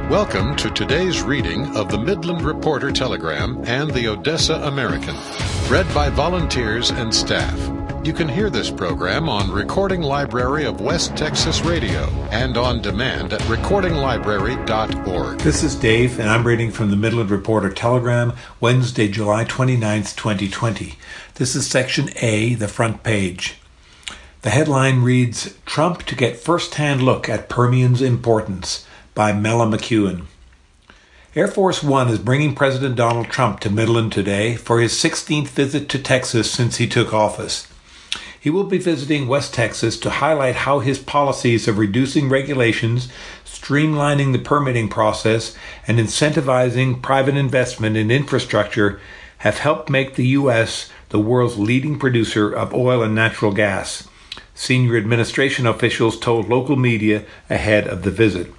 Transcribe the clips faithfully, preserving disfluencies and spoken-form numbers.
Welcome to today's reading of the Midland Reporter Telegram and the Odessa American, read by volunteers and staff. You can hear this program on Recording Library of West Texas Radio and on demand at recording library dot org. This is Dave, and I'm reading from the Midland Reporter Telegram, Wednesday, July twenty-ninth, twenty twenty. This is Section A, the front page. The headline reads, Trump to get first-hand look at Permian's importance, by Mela McEwen. Air Force One is bringing President Donald Trump to Midland today for his sixteenth visit to Texas since he took office. He will be visiting West Texas to highlight how his policies of reducing regulations, streamlining the permitting process, and incentivizing private investment in infrastructure have helped make the U S the world's leading producer of oil and natural gas, senior administration officials told local media ahead of the visit.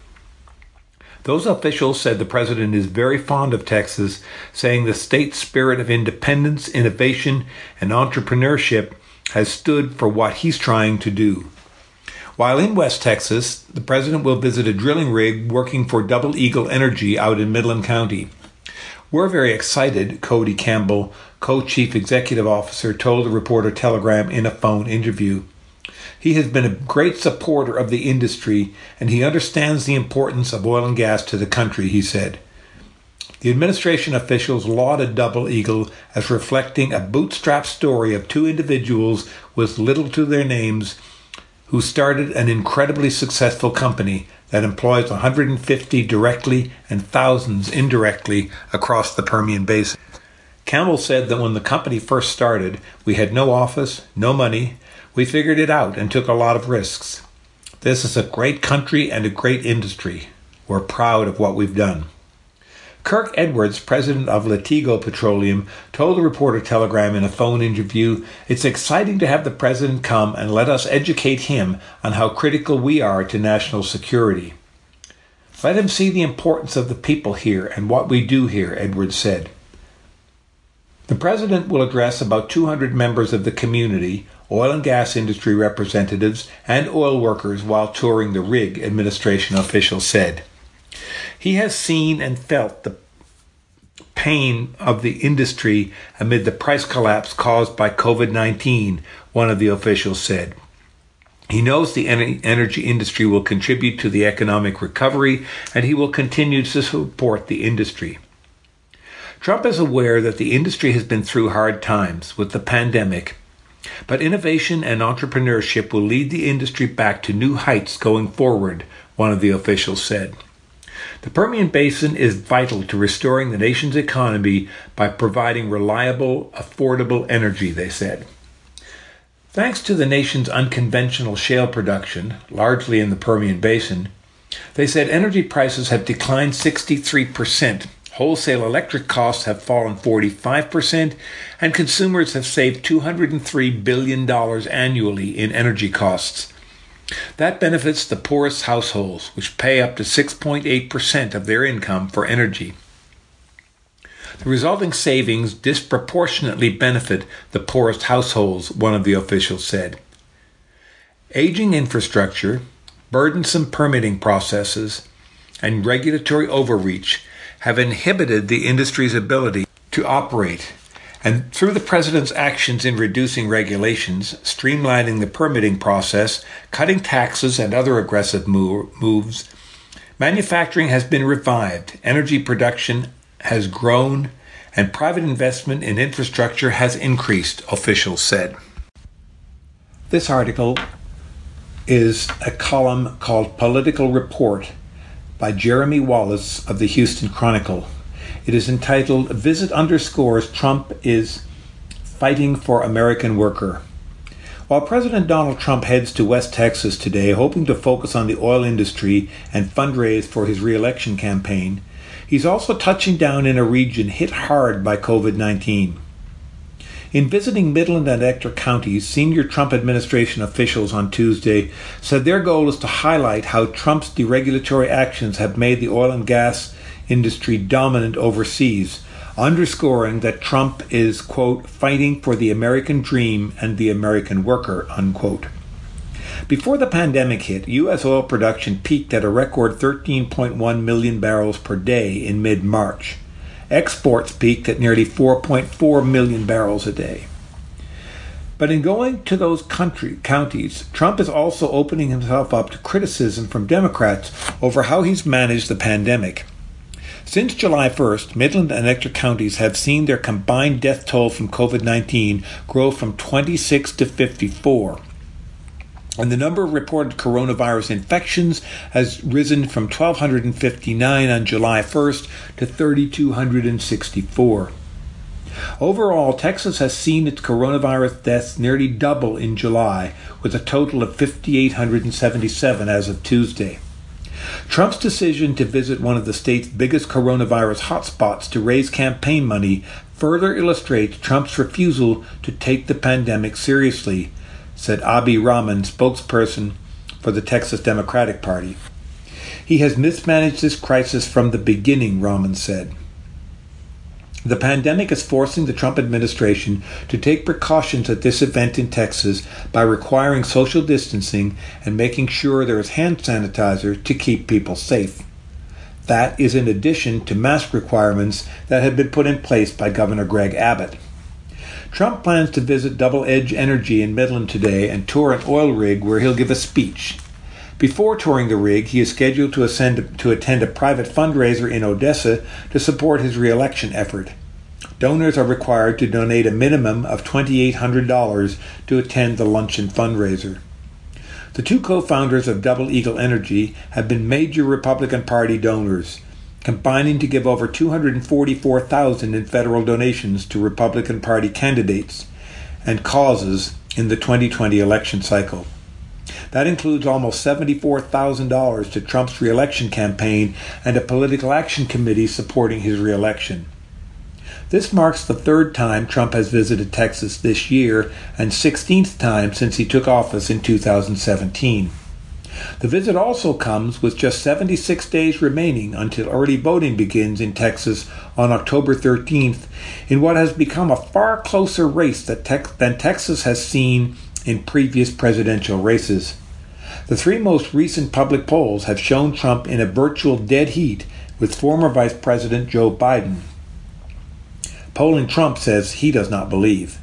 Those officials said the president is very fond of Texas, saying the state's spirit of independence, innovation, and entrepreneurship has stood for what he's trying to do. While in West Texas, the president will visit a drilling rig working for Double Eagle Energy out in Midland County. We're very excited, Cody Campbell, co-chief executive officer, told the Reporter Telegram in a phone interview. He has been a great supporter of the industry, and he understands the importance of oil and gas to the country, he said. The administration officials lauded Double Eagle as reflecting a bootstrap story of two individuals with little to their names who started an incredibly successful company that employs one hundred fifty directly and thousands indirectly across the Permian Basin. Campbell said that when the company first started, we had no office, no money. We figured it out and took a lot of risks. This is a great country and a great industry. We're proud of what we've done. Kirk Edwards, president of Latigo Petroleum, told the Reporter Telegram in a phone interview, "It's exciting to have the president come and let us educate him on how critical we are to national security. Let him see the importance of the people here and what we do here," Edwards said. The president will address about two hundred members of the community, oil and gas industry representatives, and oil workers while touring the rig, administration officials said. He has seen and felt the pain of the industry amid the price collapse caused by covid nineteen, one of the officials said. He knows the energy industry will contribute to the economic recovery, and he will continue to support the industry. Trump is aware that the industry has been through hard times with the pandemic, but innovation and entrepreneurship will lead the industry back to new heights going forward, one of the officials said. The Permian Basin is vital to restoring the nation's economy by providing reliable, affordable energy, they said. Thanks to the nation's unconventional shale production, largely in the Permian Basin, they said energy prices have declined sixty-three percent. Wholesale electric costs have fallen forty-five percent, and consumers have saved two hundred three billion dollars annually in energy costs. That benefits the poorest households, which pay up to six point eight percent of their income for energy. The resulting savings disproportionately benefit the poorest households, one of the officials said. Aging infrastructure, burdensome permitting processes, and regulatory overreach have inhibited the industry's ability to operate, and through the president's actions in reducing regulations, streamlining the permitting process, cutting taxes, and other aggressive moves, manufacturing has been revived, energy production has grown, and private investment in infrastructure has increased, officials said. This article is a column called Political Report by Jeremy Wallace of the Houston Chronicle. It is entitled, Visit Underscores Trump is Fighting for American Worker. While President Donald Trump heads to West Texas today, hoping to focus on the oil industry and fundraise for his re-election campaign, he's also touching down in a region hit hard by covid nineteen. In visiting Midland and Ector counties, senior Trump administration officials on Tuesday said their goal is to highlight how Trump's deregulatory actions have made the oil and gas industry dominant overseas, underscoring that Trump is, quote, fighting for the American dream and the American worker, unquote. Before the pandemic hit, U S oil production peaked at a record thirteen point one million barrels per day in mid-March. Exports peaked at nearly four point four million barrels a day. But in going to those country counties, Trump is also opening himself up to criticism from Democrats over how he's managed the pandemic. Since July first, Midland and Ector counties have seen their combined death toll from covid nineteen grow from twenty-six to fifty-four. And the number of reported coronavirus infections has risen from one thousand two hundred fifty-nine on July first to three thousand two hundred sixty-four. Overall, Texas has seen its coronavirus deaths nearly double in July, with a total of five thousand eight hundred seventy-seven as of Tuesday. Trump's decision to visit one of the state's biggest coronavirus hotspots to raise campaign money further illustrates Trump's refusal to take the pandemic seriously, said Abhi Rahman, spokesperson for the Texas Democratic Party. He has mismanaged this crisis from the beginning, Rahman said. The pandemic is forcing the Trump administration to take precautions at this event in Texas by requiring social distancing and making sure there is hand sanitizer to keep people safe. That is in addition to mask requirements that have been put in place by Governor Greg Abbott. Trump plans to visit Double Edge Energy in Midland today and tour an oil rig where he'll give a speech. Before touring the rig, he is scheduled to, ascend, to attend a private fundraiser in Odessa to support his re-election effort. Donors are required to donate a minimum of two thousand eight hundred dollars to attend the luncheon fundraiser. The two co-founders of Double Eagle Energy have been major Republican Party donors, combining to give over two hundred forty-four thousand dollars in federal donations to Republican Party candidates and causes in the twenty twenty election cycle. That includes almost seventy-four thousand dollars to Trump's re-election campaign and a political action committee supporting his re-election. This marks the third time Trump has visited Texas this year and sixteenth time since he took office in two thousand seventeen. The visit also comes with just seventy-six days remaining until early voting begins in Texas on October thirteenth in what has become a far closer race that Tex- than Texas has seen in previous presidential races. The three most recent public polls have shown Trump in a virtual dead heat with former Vice President Joe Biden. Polling Trump says he does not believe.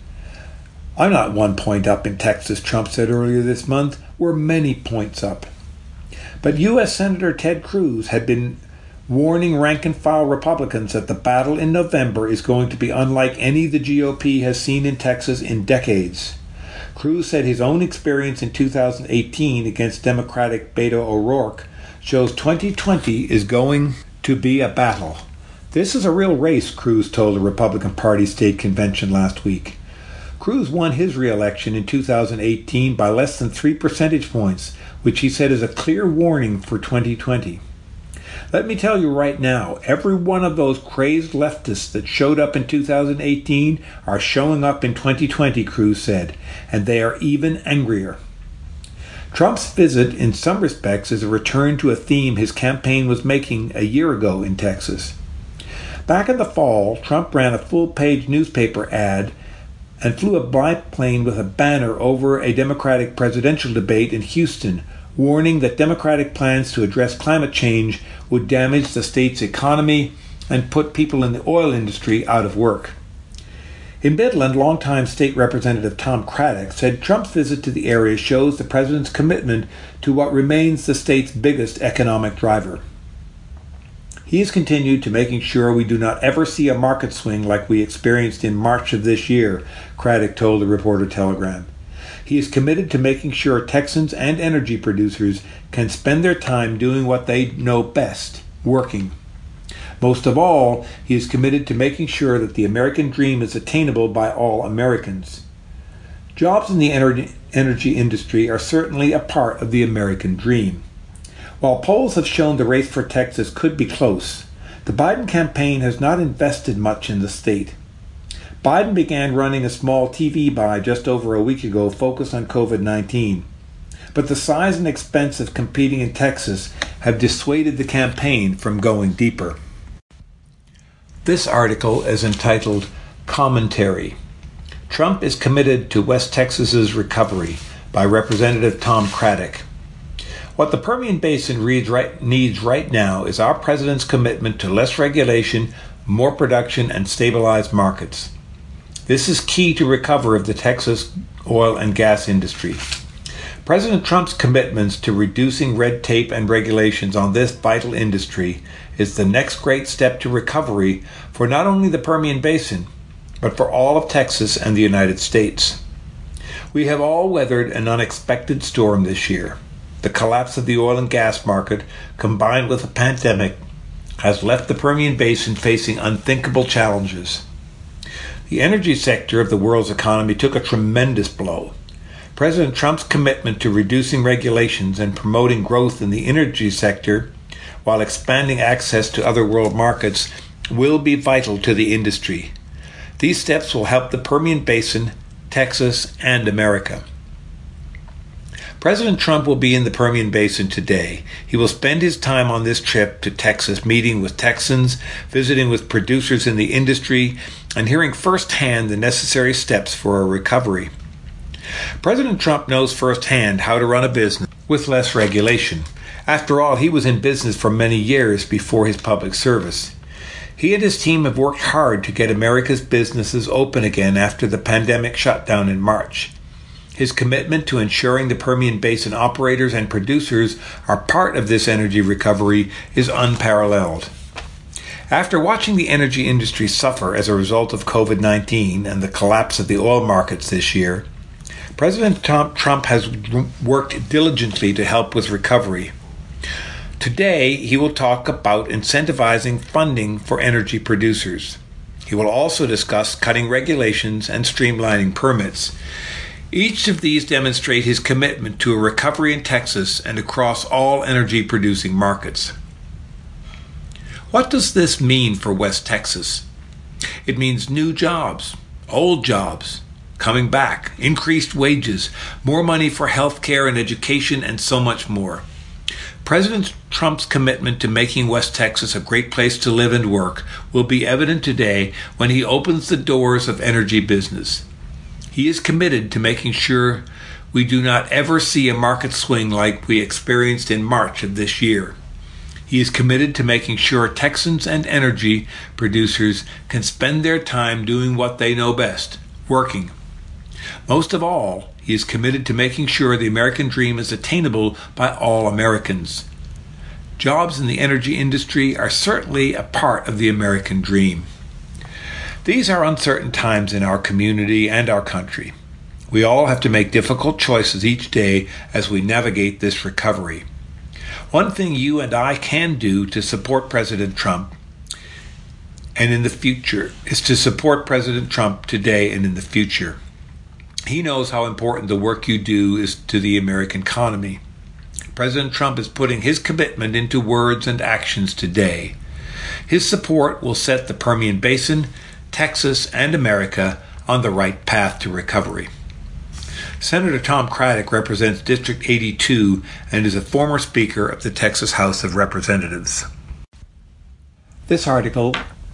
I'm not one point up in Texas, Trump said earlier this month. We're many points up. But U S Senator Ted Cruz had been warning rank-and-file Republicans that the battle in November is going to be unlike any the G O P has seen in Texas in decades. Cruz said his own experience in two thousand eighteen against Democratic Beto O'Rourke shows twenty twenty is going to be a battle. This is a real race, Cruz told the Republican Party state convention last week. Cruz won his re-election in two thousand eighteen by less than three percentage points, which he said is a clear warning for twenty twenty. Let me tell you right now, every one of those crazed leftists that showed up in two thousand eighteen are showing up in twenty twenty, Cruz said, and they are even angrier. Trump's visit, in some respects, is a return to a theme his campaign was making a year ago in Texas. Back in the fall, Trump ran a full-page newspaper ad and flew a biplane with a banner over a Democratic presidential debate in Houston, warning that Democratic plans to address climate change would damage the state's economy and put people in the oil industry out of work. In Midland, longtime State Representative Tom Craddock said Trump's visit to the area shows the president's commitment to what remains the state's biggest economic driver. He has continued to making sure we do not ever see a market swing like we experienced in March of this year, Craddock told the Reporter-Telegram. He is committed to making sure Texans and energy producers can spend their time doing what they know best, working. Most of all, he is committed to making sure that the American dream is attainable by all Americans. Jobs in the ener- energy industry are certainly a part of the American dream. While polls have shown the race for Texas could be close, the Biden campaign has not invested much in the state. Biden began running a small T V buy just over a week ago focused on covid nineteen. But the size and expense of competing in Texas have dissuaded the campaign from going deeper. This article is entitled Commentary. Trump is committed to West Texas's recovery by by Representative Tom Craddock. What the Permian Basin needs right, needs right now is our president's commitment to less regulation, more production, and stabilized markets. This is key to recovery of the Texas oil and gas industry. President Trump's commitments to reducing red tape and regulations on this vital industry is the next great step to recovery for not only the Permian Basin, but for all of Texas and the United States. We have all weathered an unexpected storm this year. The collapse of the oil and gas market, combined with the pandemic, has left the Permian Basin facing unthinkable challenges. The energy sector of the world's economy took a tremendous blow. President Trump's commitment to reducing regulations and promoting growth in the energy sector while expanding access to other world markets will be vital to the industry. These steps will help the Permian Basin, Texas, and America. President Trump will be in the Permian Basin today. He will spend his time on this trip to Texas meeting with Texans, visiting with producers in the industry, and hearing firsthand the necessary steps for a recovery. President Trump knows firsthand how to run a business with less regulation. After all, he was in business for many years before his public service. He and his team have worked hard to get America's businesses open again after the pandemic shutdown in March. His commitment to ensuring the Permian Basin operators and producers are part of this energy recovery is unparalleled. After watching the energy industry suffer as a result of covid nineteen and the collapse of the oil markets this year, President Trump has worked diligently to help with recovery. Today, he will talk about incentivizing funding for energy producers. He will also discuss cutting regulations and streamlining permits. Each of these demonstrate his commitment to a recovery in Texas and across all energy-producing markets. What does this mean for West Texas? It means new jobs, old jobs, coming back, increased wages, more money for health care and education, and so much more. President Trump's commitment to making West Texas a great place to live and work will be evident today when he opens the doors of energy business. He is committed to making sure we do not ever see a market swing like we experienced in March of this year. He is committed to making sure Texans and energy producers can spend their time doing what they know best, working. Most of all, he is committed to making sure the American dream is attainable by all Americans. Jobs in the energy industry are certainly a part of the American dream. These are uncertain times in our community and our country. We all have to make difficult choices each day as we navigate this recovery. One thing you and I can do to support President Trump and in the future is to support President Trump today and in the future. He knows how important the work you do is to the American economy. President Trump is putting his commitment into words and actions today. His support will set the Permian Basin, Texas, and America on the right path to recovery. Senator Tom Craddock represents District eighty-two and is a former Speaker of the Texas House of Representatives. This article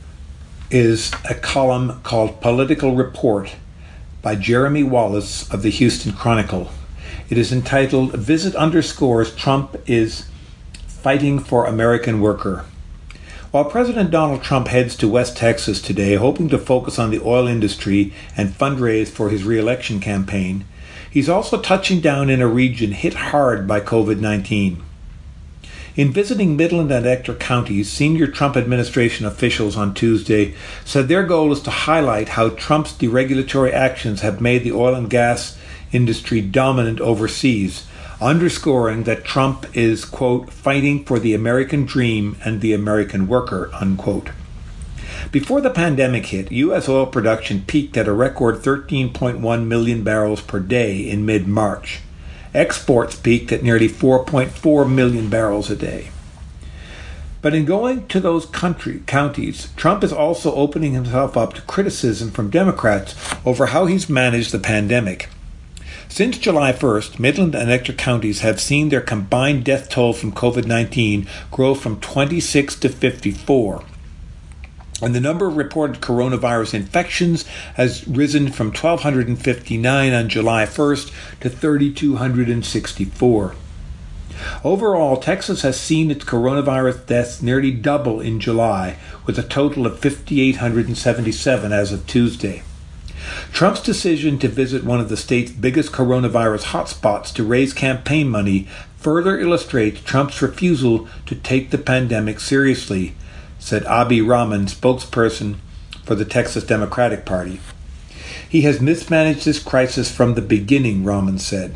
is a column called Political Report by Jeremy Wallace of the Houston Chronicle. It is entitled, Visit Underscores Trump is Fighting for American Worker. While President Donald Trump heads to West Texas today, hoping to focus on the oil industry and fundraise for his re-election campaign, he's also touching down in a region hit hard by covid nineteen. In visiting Midland and Ector counties, senior Trump administration officials on Tuesday said their goal is to highlight how Trump's deregulatory actions have made the oil and gas industry dominant overseas, underscoring that Trump is, quote, fighting for the American dream and the American worker, unquote. Before the pandemic hit, U S oil production peaked at a record thirteen point one million barrels per day in mid-March. Exports peaked at nearly four point four million barrels a day. But in going to those country counties, Trump is also opening himself up to criticism from Democrats over how he's managed the pandemic. Since July first, Midland and Ector counties have seen their combined death toll from covid nineteen grow from twenty-six to fifty-four. And the number of reported coronavirus infections has risen from one thousand two hundred fifty-nine on July first to three thousand two hundred sixty-four. Overall, Texas has seen its coronavirus deaths nearly double in July, with a total of five thousand eight hundred seventy-seven as of Tuesday. Trump's decision to visit one of the state's biggest coronavirus hotspots to raise campaign money further illustrates Trump's refusal to take the pandemic seriously, said Abi Rahman, spokesperson for the Texas Democratic Party. He has mismanaged this crisis from the beginning, Rahman said.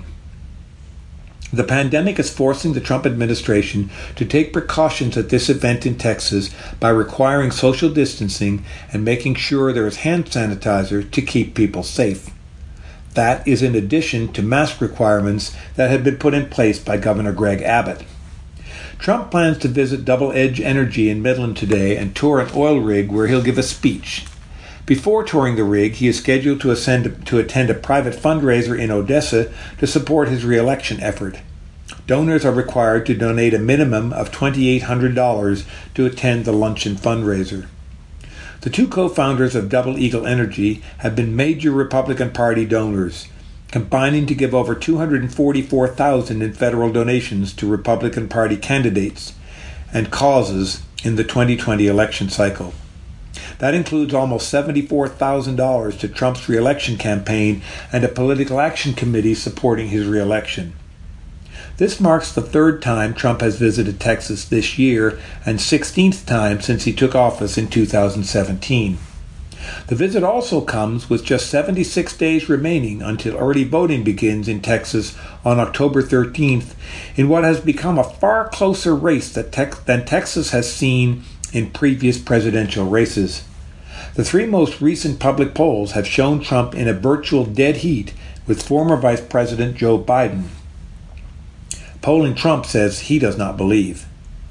The pandemic is forcing the Trump administration to take precautions at this event in Texas by requiring social distancing and making sure there is hand sanitizer to keep people safe. That is in addition to mask requirements that have been put in place by Governor Greg Abbott. Trump plans to visit Double Edge Energy in Midland today and tour an oil rig where he'll give a speech. Before touring the rig, he is scheduled to, ascend, to attend a private fundraiser in Odessa to support his re-election effort. Donors are required to donate a minimum of two thousand eight hundred dollars to attend the luncheon fundraiser. The two co-founders of Double Eagle Energy have been major Republican Party donors, combining to give over two hundred forty-four thousand dollars in federal donations to Republican Party candidates and causes in the twenty twenty election cycle. That includes almost seventy-four thousand dollars to Trump's re-election campaign and a political action committee supporting his re-election. This marks the third time Trump has visited Texas this year and sixteenth time since he took office in two thousand seventeen. The visit also comes with just seventy-six days remaining until early voting begins in Texas on October thirteenth in what has become a far closer race that Tex- than Texas has seen in previous presidential races. The three most recent public polls have shown Trump in a virtual dead heat with former Vice President Joe Biden. Polling Trump says he does not believe.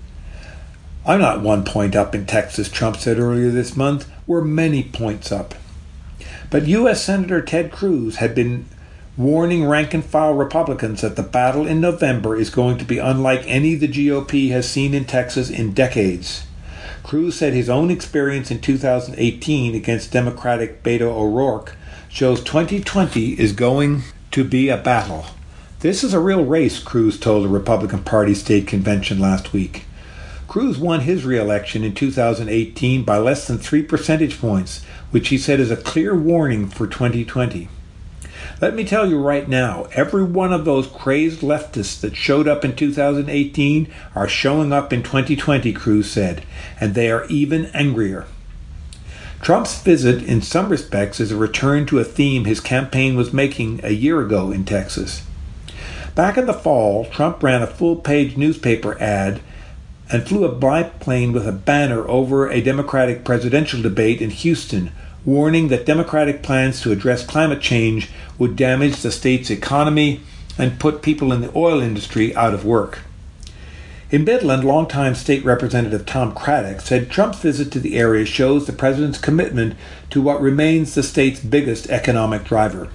I'm not one point up in Texas, Trump said earlier this month. We're many points up. But U S Senator Ted Cruz had been warning rank-and-file Republicans that the battle in November is going to be unlike any the G O P has seen in Texas in decades. Cruz said his own experience in two thousand eighteen against Democratic Beto O'Rourke shows twenty twenty is going to be a battle. This is a real race, Cruz told the Republican Party state convention last week. Cruz won his re-election in two thousand eighteen by less than three percentage points, which he said is a clear warning for twenty twenty. Let me tell you right now, every one of those crazed leftists that showed up in two thousand eighteen are showing up in twenty twenty, Cruz said, and they are even angrier. Trump's visit, in some respects, is a return to a theme his campaign was making a year ago in Texas. Back in the fall, Trump ran a full-page newspaper ad and flew a biplane with a banner over a Democratic presidential debate in Houston, warning that Democratic plans to address climate change would damage the state's economy and put people in the oil industry out of work. In Midland, longtime State Representative Tom Craddock said Trump's visit to the area shows the president's commitment to what remains the state's biggest economic driver.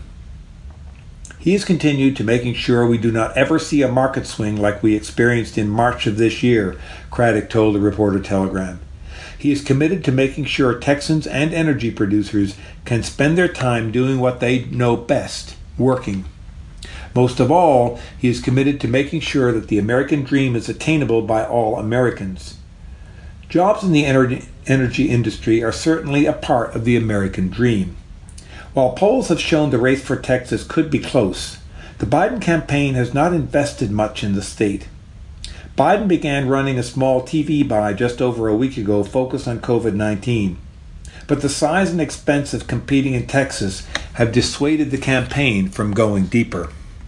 He has continued to making sure we do not ever see a market swing like we experienced in March of this year, Craddock told the Reporter Telegram. He is committed to making sure Texans and energy producers can spend their time doing what they know best, working. Most of all, he is committed to making sure that the American dream is attainable by all Americans. Jobs in the ener- energy industry are certainly a part of the American dream. While polls have shown the race for Texas could be close, the Biden campaign has not invested much in the state. Biden began running a small T V buy just over a week ago focused on covid nineteen. But the size and expense of competing in Texas have dissuaded the campaign from going deeper.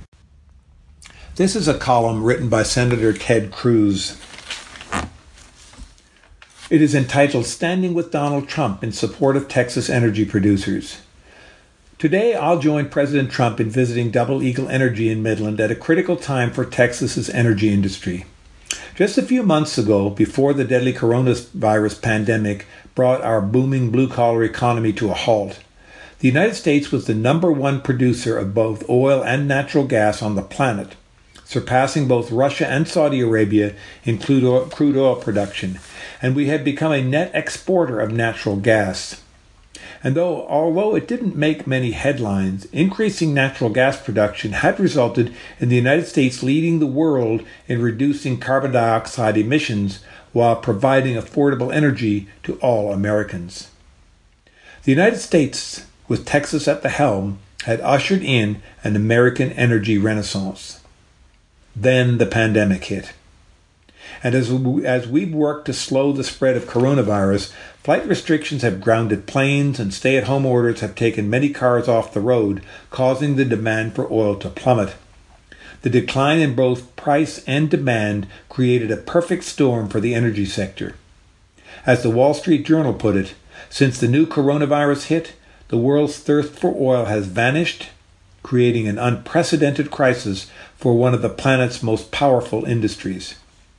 This is a column written by Senator Ted Cruz. It is entitled Standing with Donald Trump in Support of Texas Energy Producers. Today, I'll join President Trump in visiting Double Eagle Energy in Midland at a critical time for Texas's energy industry. Just a few months ago, before the deadly coronavirus pandemic brought our booming blue-collar economy to a halt, the United States was the number one producer of both oil and natural gas on the planet, surpassing both Russia and Saudi Arabia in crude oil production, and we had become a net exporter of natural gas. And though, although it didn't make many headlines, increasing natural gas production had resulted in the United States leading the world in reducing carbon dioxide emissions while providing affordable energy to all Americans. The United States, with Texas at the helm, had ushered in an American energy renaissance. Then the pandemic hit. And as, we, as we've worked to slow the spread of coronavirus, flight restrictions have grounded planes and stay-at-home orders have taken many cars off the road, causing the demand for oil to plummet. The decline in both price and demand created a perfect storm for the energy sector. As the Wall Street Journal put it, since the new coronavirus hit, the world's thirst for oil has vanished, creating an unprecedented crisis for one of the planet's most powerful industries.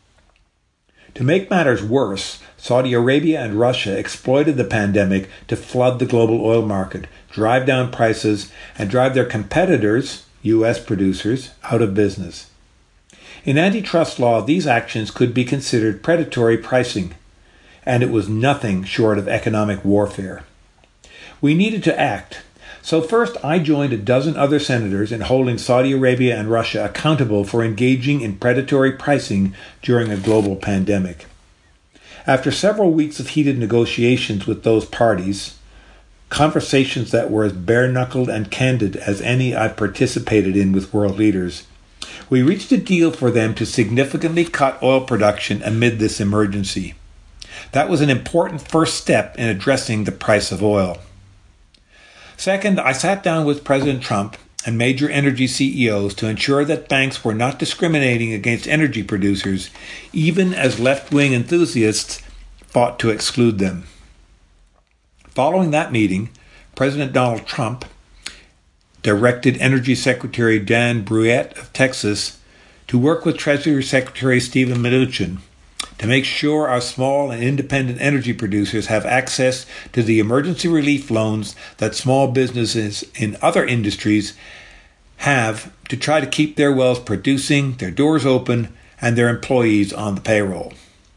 To make matters worse, Saudi Arabia and Russia exploited the pandemic to flood the global oil market, drive down prices, and drive their competitors, U S producers, out of business. In antitrust law, these actions could be considered predatory pricing, and it was nothing short of economic warfare. We needed to act. So first, I joined a dozen other senators in holding Saudi Arabia and Russia accountable for engaging in predatory pricing during a global pandemic. After several weeks of heated negotiations with those parties, conversations that were as bare-knuckled and candid as any I participated in with world leaders, we reached a deal for them to significantly cut oil production amid this emergency. That was an important first step in addressing the price of oil. Second, I sat down with President Trump and major energy C E Os to ensure that banks were not discriminating against energy producers, even as left-wing enthusiasts fought to exclude them. Following that meeting, President Donald Trump directed Energy Secretary Dan Brouillette of Texas to work with Treasury Secretary Steven Mnuchin to make sure our small and independent energy producers have access to the emergency relief loans that small businesses in other industries have to try to keep their wells producing, their doors open, and their employees on the payroll.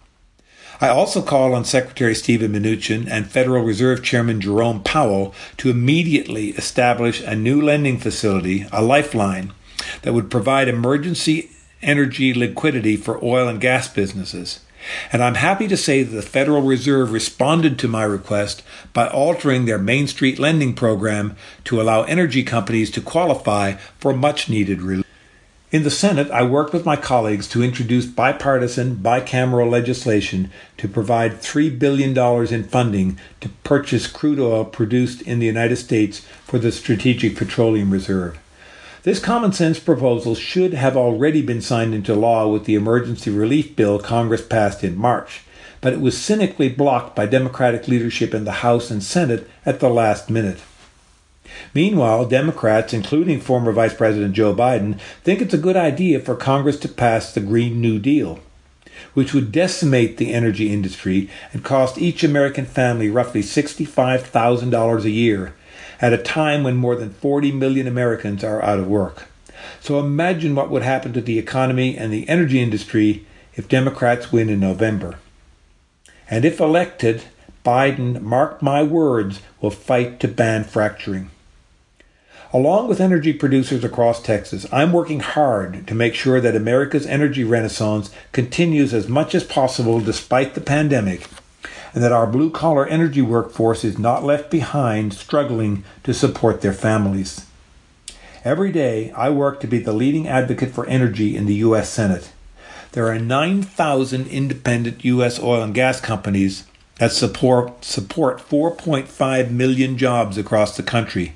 I also called on Secretary Steven Mnuchin and Federal Reserve Chairman Jerome Powell to immediately establish a new lending facility, a lifeline, that would provide emergency energy liquidity for oil and gas businesses. And I'm happy to say that the Federal Reserve responded to my request by altering their Main Street lending program to allow energy companies to qualify for much-needed relief. In the Senate, I worked with my colleagues to introduce bipartisan, bicameral legislation to provide three billion dollars in funding to purchase crude oil produced in the United States for the Strategic Petroleum Reserve. This common-sense proposal should have already been signed into law with the emergency relief bill Congress passed in March, but it was cynically blocked by Democratic leadership in the House and Senate at the last minute. Meanwhile, Democrats, including former Vice President Joe Biden, think it's a good idea for Congress to pass the Green New Deal, which would decimate the energy industry and cost each American family roughly sixty-five thousand dollars a year, at a time when more than forty million Americans are out of work. So imagine what would happen to the economy and the energy industry if Democrats win in November. And if elected, Biden, mark my words, will fight to ban fracturing. Along with energy producers across Texas, I'm working hard to make sure that America's energy renaissance continues as much as possible despite the pandemic, and that our blue-collar energy workforce is not left behind struggling to support their families. Every day, I work to be the leading advocate for energy in the U S Senate. There are nine thousand independent U S oil and gas companies that support, support four point five million jobs across the country.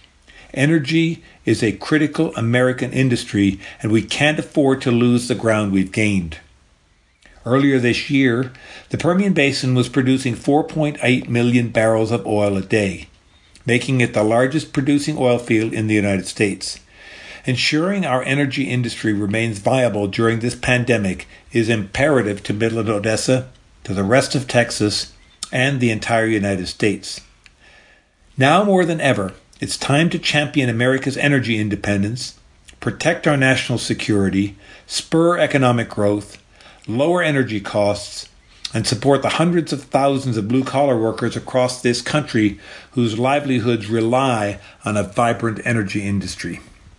Energy is a critical American industry, and we can't afford to lose the ground we've gained. Earlier this year, the Permian Basin was producing four point eight million barrels of oil a day, making it the largest producing oil field in the United States. Ensuring our energy industry remains viable during this pandemic is imperative to Midland, Odessa, to the rest of Texas, and the entire United States. Now more than ever, it's time to champion America's energy independence, protect our national security, spur economic growth, lower energy costs, and support the hundreds of thousands of blue-collar workers across this country whose livelihoods rely on a vibrant energy industry.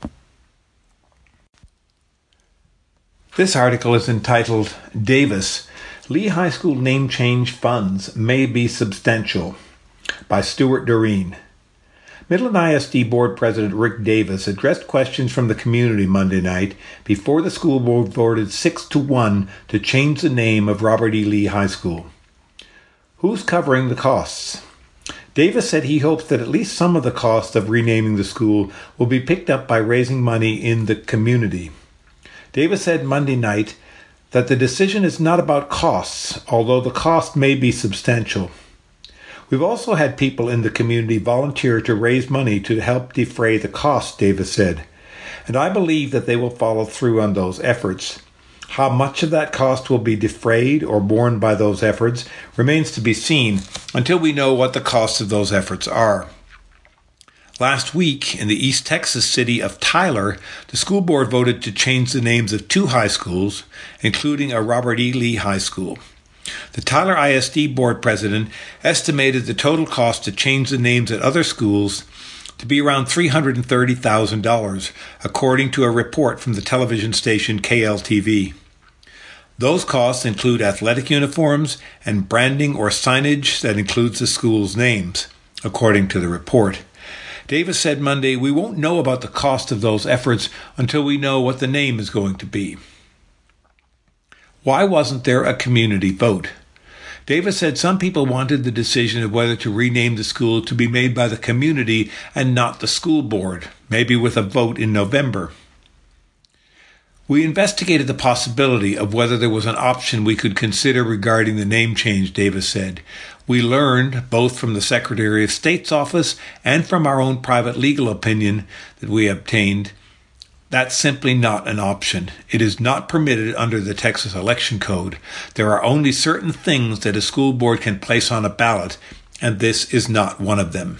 This article is entitled, Davis, Lee High School Name Change Funds May Be Substantial, by Stuart Doreen. Midland I S D Board President Rick Davis addressed questions from the community Monday night before the school board voted six to one to change the name of Robert E. Lee High School. Who's covering the costs? Davis said he hopes that at least some of the cost of renaming the school will be picked up by raising money in the community. Davis said Monday night that the decision is not about costs, although the cost may be substantial. We've also had people in the community volunteer to raise money to help defray the costs, Davis said, and I believe that they will follow through on those efforts. How much of that cost will be defrayed or borne by those efforts remains to be seen until we know what the costs of those efforts are. Last week, in the East Texas city of Tyler, the school board voted to change the names of two high schools, including a Robert E. Lee High School. The Tyler I S D board president estimated the total cost to change the names at other schools to be around three hundred thirty thousand dollars, according to a report from the television station K L T V. Those costs include athletic uniforms and branding or signage that includes the school's names, according to the report. Davis said Monday, "We won't know about the cost of those efforts until we know what the name is going to be." Why wasn't there a community vote? Davis said some people wanted the decision of whether to rename the school to be made by the community and not the school board, maybe with a vote in November. We investigated the possibility of whether there was an option we could consider regarding the name change, Davis said. We learned, both from the Secretary of State's office and from our own private legal opinion that we obtained, that's simply not an option. It is not permitted under the Texas Election Code. There are only certain things that a school board can place on a ballot, and this is not one of them.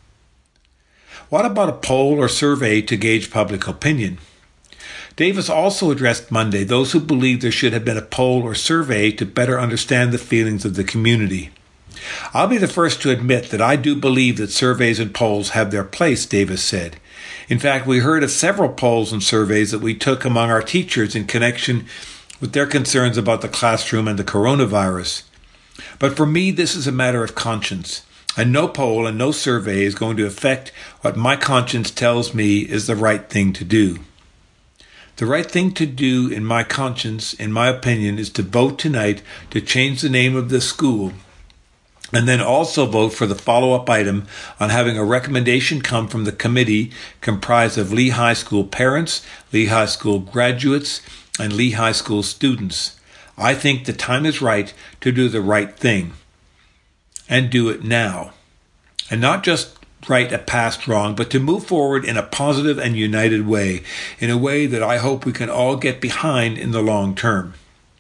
What about a poll or survey to gauge public opinion? Davis also addressed Monday those who believe there should have been a poll or survey to better understand the feelings of the community. I'll be the first to admit that I do believe that surveys and polls have their place, Davis said. In fact, we heard of several polls and surveys that we took among our teachers in connection with their concerns about the classroom and the coronavirus. But for me, this is a matter of conscience, and no poll and no survey is going to affect what my conscience tells me is the right thing to do. The right thing to do in my conscience, in my opinion, is to vote tonight to change the name of this school, and then also vote for the follow-up item on having a recommendation come from the committee comprised of Lee High School parents, Lee High School graduates, and Lee High School students. I think the time is right to do the right thing, and do it now. And not just right a past wrong, but to move forward in a positive and united way, in a way that I hope we can all get behind in the long term.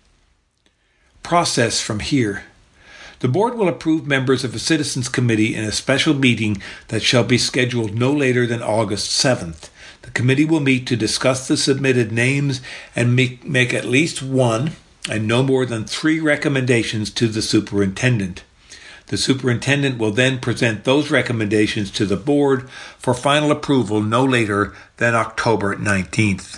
Process from here. The board will approve members of a citizens committee in a special meeting that shall be scheduled no later than August seventh. The committee will meet to discuss the submitted names and make, make at least one and no more than three recommendations to the superintendent. The superintendent will then present those recommendations to the board for final approval no later than October nineteenth.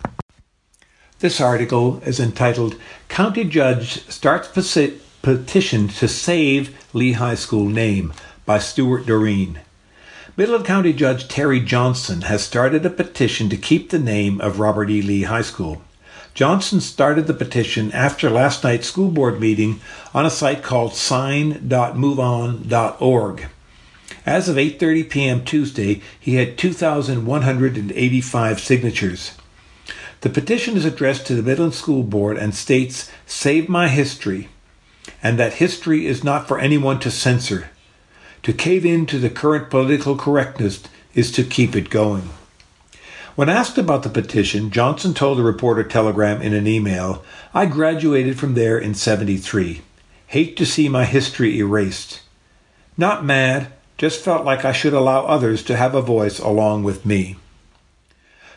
This article is entitled, County Judge Starts Pacific Petition to Save Lee High School Name, by Stuart Doreen. Midland County Judge Terry Johnson has started a petition to keep the name of Robert E. Lee High School. Johnson started the petition after last night's school board meeting on a site called sign dot move on dot org. As of eight thirty p.m. Tuesday, he had two thousand one hundred eighty-five signatures. The petition is addressed to the Midland School Board and states, "Save my history," and that history is not for anyone to censor. To cave in to the current political correctness is to keep it going. When asked about the petition, Johnson told the Reporter Telegram in an email, "I graduated from there in seventy-three. Hate to see my history erased. Not mad, just felt like I should allow others to have a voice along with me."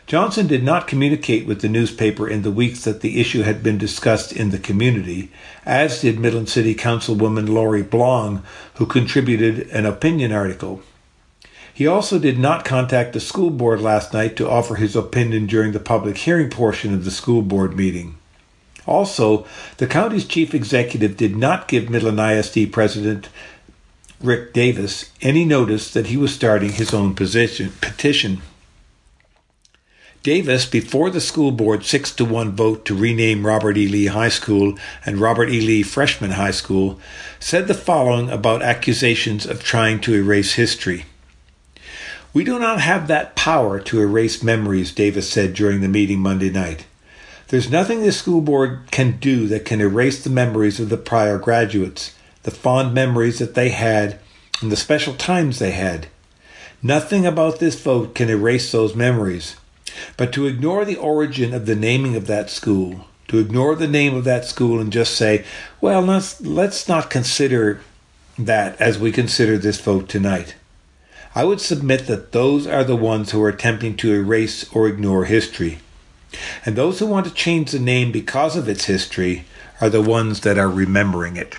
Johnson did not communicate with the newspaper in the weeks that the issue had been discussed in the community, as did Midland City Councilwoman Lori Blong, who contributed an opinion article. He also did not contact the school board last night to offer his opinion during the public hearing portion of the school board meeting. Also, the county's chief executive did not give Midland I S D President Rick Davis any notice that he was starting his own position, petition. Davis, before the school board's six to one vote to rename Robert E. Lee High School and Robert E. Lee Freshman High School, said the following about accusations of trying to erase history. "We do not have that power to erase memories," Davis said during the meeting Monday night. "There's nothing the school board can do that can erase the memories of the prior graduates, the fond memories that they had, and the special times they had. Nothing about this vote can erase those memories. But to ignore the origin of the naming of that school, to ignore the name of that school and just say, well, let's, let's not consider that as we consider this vote tonight. I would submit that those are the ones who are attempting to erase or ignore history. And those who want to change the name because of its history are the ones that are remembering it."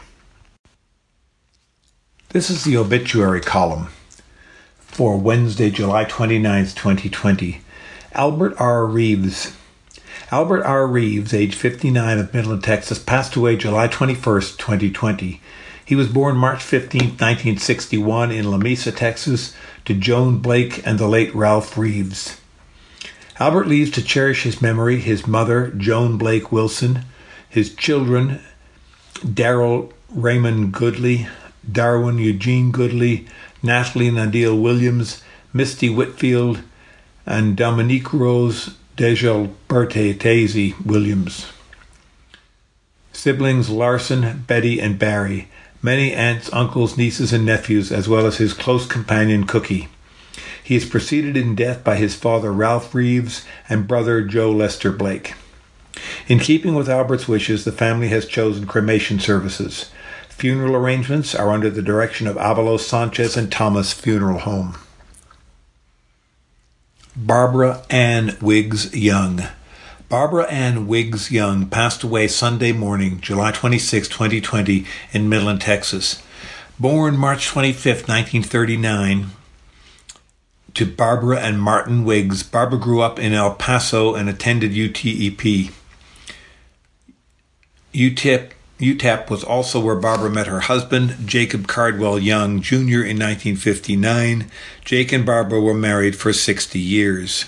This is the obituary column for Wednesday, July twenty-ninth, twenty twenty. Albert R. Reeves. Albert R. Reeves, age fifty-nine, of Midland, Texas, passed away July twenty-first, twenty twenty. He was born March fifteenth, nineteen sixty-one in Lamesa, Texas, to Joan Blake and the late Ralph Reeves. Albert leaves to cherish his memory his mother, Joan Blake Wilson, his children, Darrell Raymond Goodley, Darwin Eugene Goodley, Natalie Nadine Williams, Misty Whitfield, and Dominique Rose Degelberte Daisy Williams. Siblings Larson, Betty, and Barry. Many aunts, uncles, nieces, and nephews, as well as his close companion Cookie. He is preceded in death by his father Ralph Reeves and brother Joe Lester Blake. In keeping with Albert's wishes, the family has chosen cremation services. Funeral arrangements are under the direction of Avalos Sanchez and Thomas Funeral Home. Barbara Ann Wiggs Young. Barbara Ann Wiggs Young passed away Sunday morning, July twenty-sixth, twenty twenty, in Midland, Texas. Born March twenty-fifth, nineteen thirty-nine, to Barbara and Martin Wiggs, Barbara grew up in El Paso and attended U T E P. U T E P U T E P was also where Barbara met her husband, Jacob Cardwell Young, Junior in nineteen fifty-nine. Jake and Barbara were married for sixty years.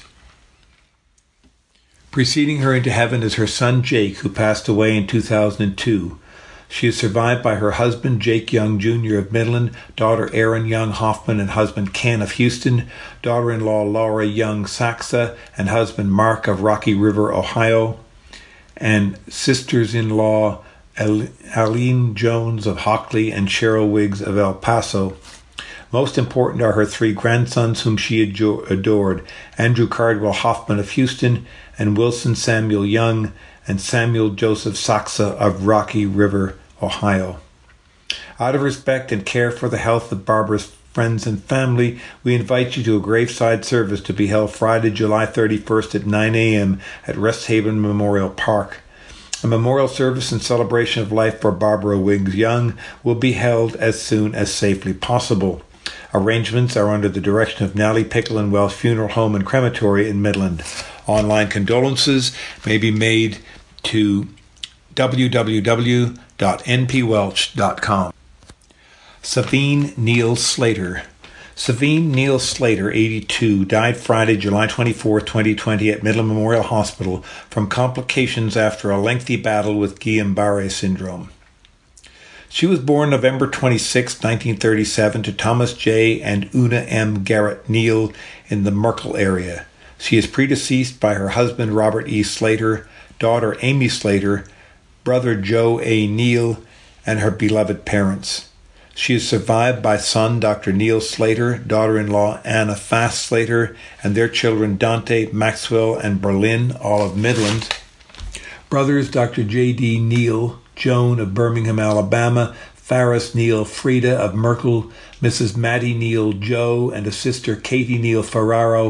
Preceding her into heaven is her son Jake, who passed away in two thousand two. She is survived by her husband, Jake Young, Junior of Midland, daughter Erin Young Hoffman and husband Ken of Houston, daughter-in-law Laura Young Saxa and husband Mark of Rocky River, Ohio, and sisters-in-law Aline Jones of Hockley and Cheryl Wiggs of El Paso. Most important are her three grandsons whom she adored, Andrew Cardwell Hoffman of Houston and Wilson Samuel Young and Samuel Joseph Saxa of Rocky River, Ohio. Out of respect and care for the health of Barbara's friends and family, we invite you to a graveside service to be held Friday, July thirty-first at nine a.m. at Rest Haven Memorial Park. A memorial service in celebration of life for Barbara Wiggs Young will be held as soon as safely possible. Arrangements are under the direction of Nally Pickle and Welsh Funeral Home and Crematory in Midland. Online condolences may be made to w w w dot n p welch dot com. Savine Neal Slater. Savine Neal Slater, eighty-two, died Friday, July twenty-fourth, twenty twenty at Midland Memorial Hospital from complications after a lengthy battle with Guillain-Barré syndrome. She was born November twenty-sixth, nineteen thirty-seven to Thomas J. and Una M. Garrett Neal in the Merkel area. She is predeceased by her husband Robert E. Slater, daughter Amy Slater, brother Joe A. Neal, and her beloved parents. She is survived by son Doctor Neil Slater, daughter-in-law Anna Fass Slater, and their children Dante, Maxwell, and Berlin, all of Midland. Brothers Doctor J D. Neal, Joan of Birmingham, Alabama, Farris Neal Frida of Merkel, Missus Maddie Neal Joe, and a sister Katie Neal Ferraro,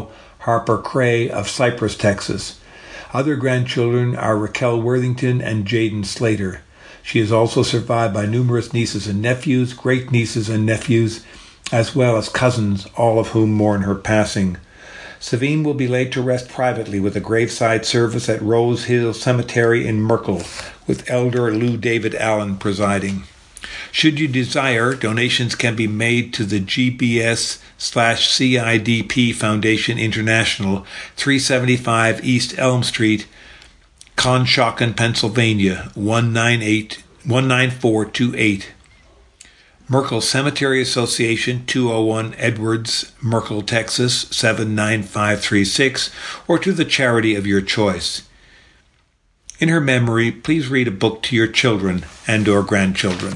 Harper Cray of Cypress, Texas. Other grandchildren are Raquel Worthington and Jaden Slater. She is also survived by numerous nieces and nephews, great-nieces and nephews, as well as cousins, all of whom mourn her passing. Savine will be laid to rest privately with a graveside service at Rose Hill Cemetery in Merkel, with Elder Lou David Allen presiding. Should you desire, donations can be made to the G B S slash C I D P Foundation International, three seventy-five East Elm Street, Conshohocken, Pennsylvania, one nine four two eight. Merkel Cemetery Association, two oh one Edwards, Merkel, Texas, seven nine five three six, or to the charity of your choice. In her memory, please read a book to your children and or grandchildren.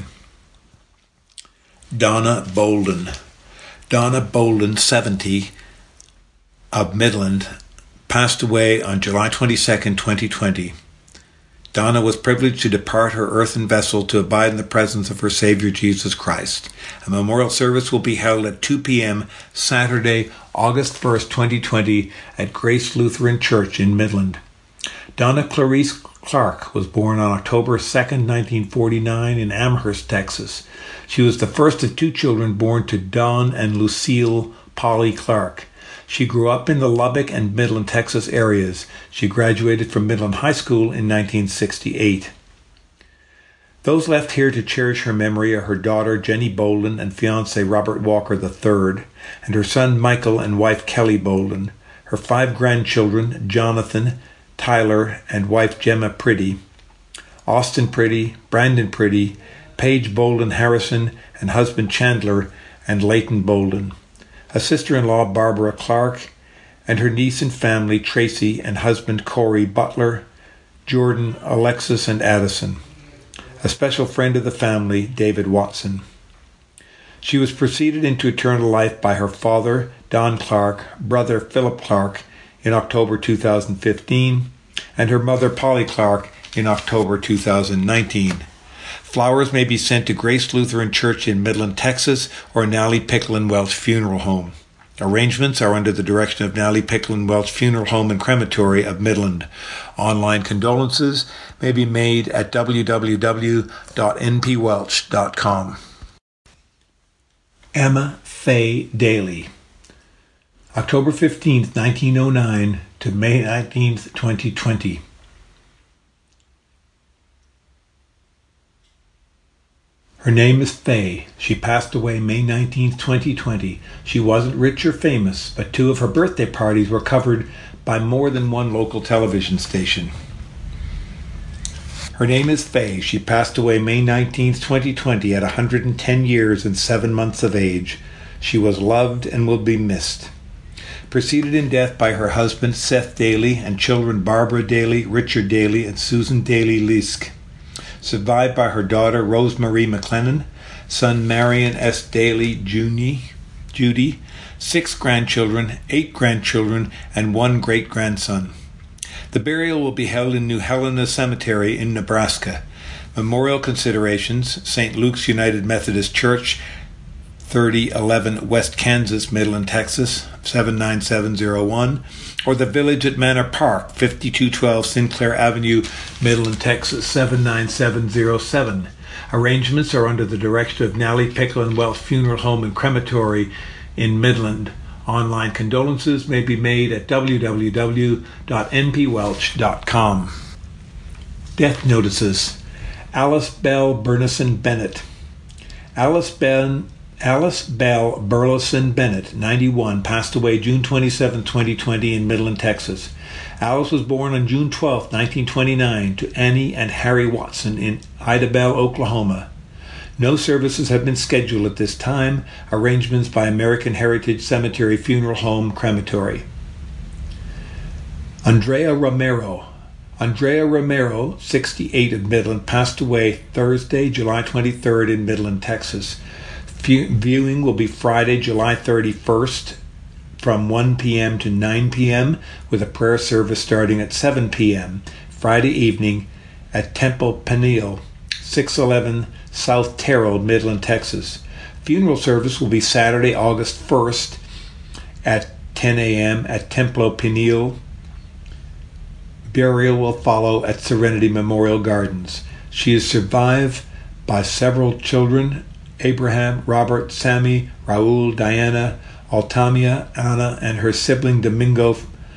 Donna Bolden. Donna Bolden, seventy, of Midland, passed away on July twenty-second, twenty twenty. Donna was privileged to depart her earthen vessel to abide in the presence of her Savior Jesus Christ. A memorial service will be held at two p.m. Saturday, August first, twenty twenty, at Grace Lutheran Church in Midland. Donna Clarice Clark was born on October second, nineteen forty-nine in Amherst, Texas. She was the first of two children born to Don and Lucille Polly Clark. She grew up in the Lubbock and Midland, Texas areas. She graduated from Midland High School in nineteen sixty-eight. Those left here to cherish her memory are her daughter Jenny Bolden and fiancé Robert Walker the third, and her son Michael and wife Kelly Bolden, her five grandchildren Jonathan, Tyler, and wife Gemma Priddy, Austin Priddy, Brandon Priddy, Paige Bolden Harrison, and husband Chandler, and Leighton Bolden, a sister-in-law Barbara Clark, and her niece and family Tracy and husband Corey Butler, Jordan, Alexis, and Addison, a special friend of the family, David Watson. She was preceded into eternal life by her father, Don Clark, brother Philip Clark, in October two thousand fifteen, and her mother Polly Clark in October two thousand nineteen. Flowers may be sent to Grace Lutheran Church in Midland, Texas, or Nally Picklin Welch Funeral Home. Arrangements are under the direction of Nally Picklin Welch Funeral Home and Crematory of Midland. Online condolences may be made at w w w dot n p welch dot com. Emma Faye Daly. October fifteenth, nineteen oh nine to May nineteenth, twenty twenty. Her name is Faye. She passed away May nineteenth, twenty twenty. She wasn't rich or famous, but two of her birthday parties were covered by more than one local television station. Her name is Faye. She passed away May nineteenth, twenty twenty at one hundred ten years and seven months of age. She was loved and will be missed. Preceded in death by her husband Seth Daly and children Barbara Daly, Richard Daly, and Susan Daly Lisk. Survived by her daughter Rosemarie McLennan, son Marion S. Daly Junior, Judy, six grandchildren, eight grandchildren, and one great-grandson. The burial will be held in New Helena Cemetery in Nebraska. Memorial considerations: Saint Luke's United Methodist Church, thirty eleven West Kansas, Midland, Texas, seven nine seven zero one, or the Village at Manor Park, fifty-two twelve Sinclair Avenue, Midland, Texas, seven nine seven zero seven. Arrangements are under the direction of Nally Picklin Welch Funeral Home and Crematory in Midland. Online condolences may be made at w w w dot n p welch dot com. Death notices. Alice Bell Burnison Bennett. Alice Ben Alice Bell Burleson Bennett, ninety-one, passed away June twenty-seventh, twenty twenty in Midland, Texas. Alice was born on June twelfth, nineteen twenty-nine to Annie and Harry Watson in Idabel, Oklahoma. No services have been scheduled at this time. Arrangements by American Heritage Cemetery Funeral Home Crematory. Andrea Romero. Andrea Romero, sixty-eight, of Midland, passed away Thursday, July twenty-third in Midland, Texas. Viewing will be Friday, July thirty-first from one p.m. to nine p.m. with a prayer service starting at seven p.m. Friday evening at Temple Peniel, six eleven South Terrell, Midland, Texas. Funeral service will be Saturday, August first at ten a.m. at Templo Pineal. Burial will follow at Serenity Memorial Gardens. She is survived by several children: Abraham, Robert, Sammy, Raul, Diana, Altamia, Anna, and her sibling Domingo,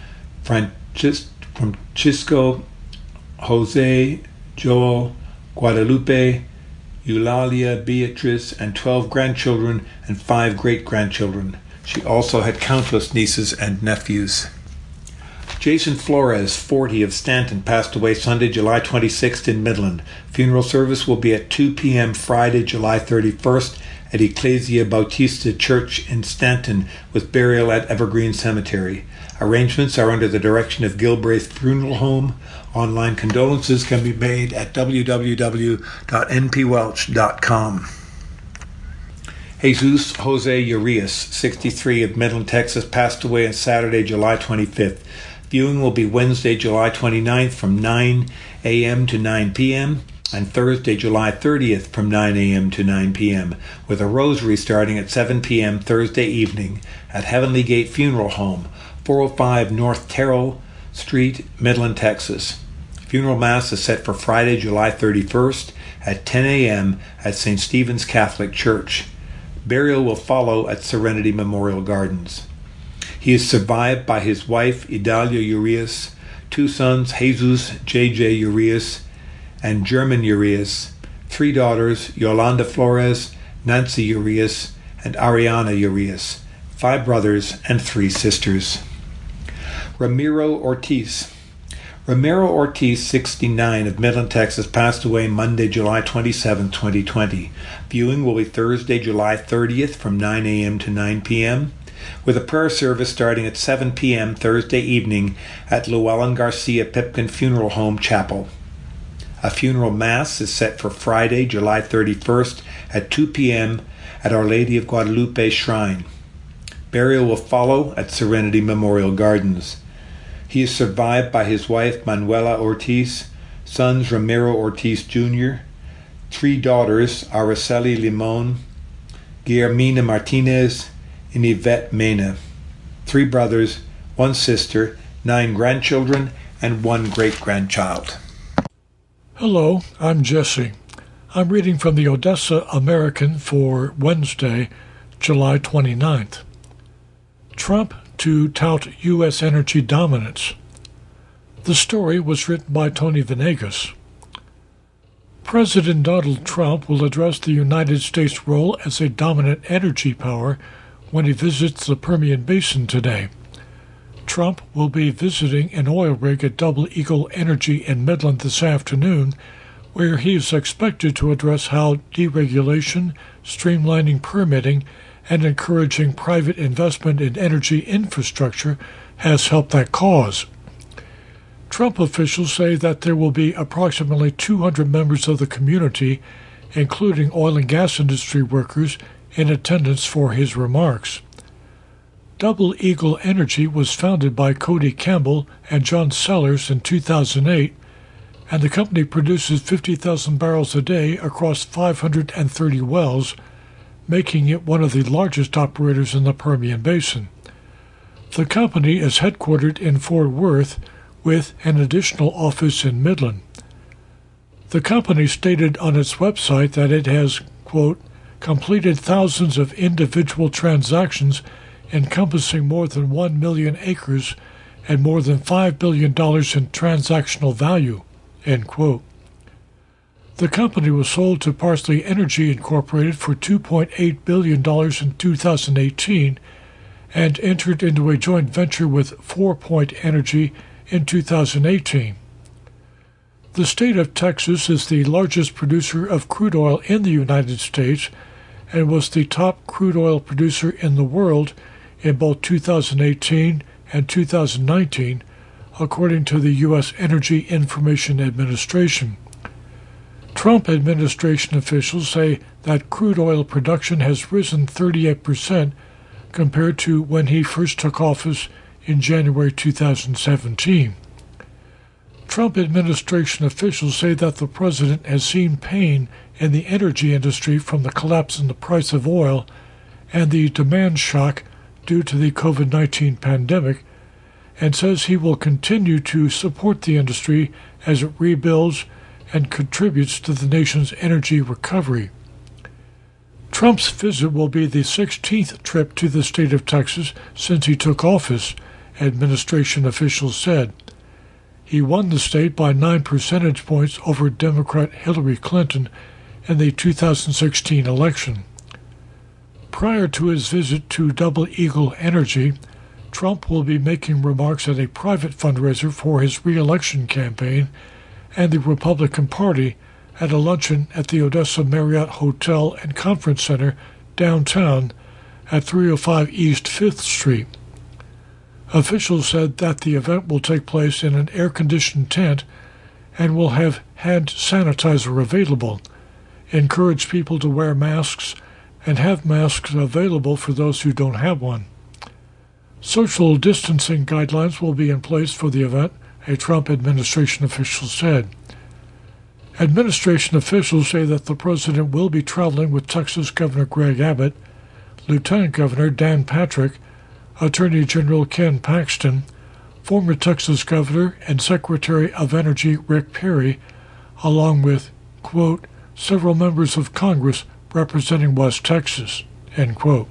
Francisco, Jose, Joel, Guadalupe, Eulalia, Beatrice, and twelve grandchildren and five great-grandchildren. She also had countless nieces and nephews. Jason Flores, forty, of Stanton, passed away Sunday, July twenty-sixth in Midland. Funeral service will be at two p.m. Friday, July thirty-first at Ecclesia Bautista Church in Stanton, with burial at Evergreen Cemetery. Arrangements are under the direction of Gilbraith Funeral Home. Online condolences can be made at w w w dot n p welch dot com. Jesus Jose Urias, sixty-three, of Midland, Texas, passed away on Saturday, July twenty-fifth. Viewing will be Wednesday, July twenty-ninth from nine a.m. to nine p.m. and Thursday, July thirtieth from nine a.m. to nine p.m. with a rosary starting at seven p.m. Thursday evening at Heavenly Gate Funeral Home, four oh five North Terrell Street, Midland, Texas. Funeral Mass is set for Friday, July thirty-first at ten a.m. at Saint Stephen's Catholic Church. Burial will follow at Serenity Memorial Gardens. He is survived by his wife, Idalia Urias, two sons, Jesus J J Urias and German Urias, three daughters, Yolanda Flores, Nancy Urias, and Ariana Urias, five brothers, and three sisters. Ramiro Ortiz. Ramiro Ortiz, sixty-nine, of Midland, Texas, passed away Monday, July twenty-seventh, twenty twenty. Viewing will be Thursday, July thirtieth from nine a.m. to nine p.m. with a prayer service starting at seven p.m. Thursday evening at Llewellyn Garcia Pipkin Funeral Home Chapel. A funeral mass is set for Friday, July thirty-first at two p.m. at Our Lady of Guadalupe Shrine. Burial will follow at Serenity Memorial Gardens. He is survived by his wife, Manuela Ortiz, sons Ramiro Ortiz Junior, three daughters, Araceli Limon, Guillermina Martinez, and Yvette Mena, three brothers, one sister, nine grandchildren, and one great-grandchild. Hello, I'm Jesse. I'm reading from the Odessa American for Wednesday, July twenty-ninth. Trump to tout U S energy dominance. The story was written by Tony Venegas. President Donald Trump will address the United States' role as a dominant energy power when he visits the Permian Basin today. Trump will be visiting an oil rig at Double Eagle Energy in Midland this afternoon, where he is expected to address how deregulation, streamlining permitting, and encouraging private investment in energy infrastructure has helped that cause. Trump officials say that there will be approximately two hundred members of the community, including oil and gas industry workers, in attendance for his remarks. Double Eagle Energy was founded by Cody Campbell and John Sellers in two thousand eight, and the company produces fifty thousand barrels a day across five hundred thirty wells, making it one of the largest operators in the Permian Basin. The company is headquartered in Fort Worth, with an additional office in Midland. The company stated on its website that it has, quote, completed thousands of individual transactions encompassing more than one million acres and more than five billion dollars in transactional value, end quote. The company was sold to Parsley Energy Incorporated for two point eight billion dollars in two thousand eighteen and entered into a joint venture with Four Point Energy in two thousand eighteen. The state of Texas is the largest producer of crude oil in the United States and was the top crude oil producer in the world in both two thousand eighteen and two thousand nineteen, according to the U S Energy Information Administration. Trump administration officials say that crude oil production has risen thirty-eight percent compared to when he first took office in January two thousand seventeen. Trump administration officials say that the president has seen pain in the energy industry from the collapse in the price of oil and the demand shock due to the COVID nineteen pandemic and says he will continue to support the industry as it rebuilds and contributes to the nation's energy recovery. Trump's visit will be the sixteenth trip to the state of Texas since he took office, administration officials said. He won the state by nine percentage points over Democrat Hillary Clinton in the two thousand sixteen election. Prior to his visit to Double Eagle Energy, Trump will be making remarks at a private fundraiser for his re-election campaign and the Republican Party at a luncheon at the Odessa Marriott Hotel and Conference Center downtown at three oh five East fifth Street. Officials said that the event will take place in an air-conditioned tent and will have hand sanitizer available, encourage people to wear masks, and have masks available for those who don't have one. Social distancing guidelines will be in place for the event, a Trump administration official said. Administration officials say that the president will be traveling with Texas Governor Greg Abbott, Lieutenant Governor Dan Patrick, Attorney General Ken Paxton, former Texas Governor and Secretary of Energy Rick Perry, along with, quote, several members of Congress representing West Texas, end quote.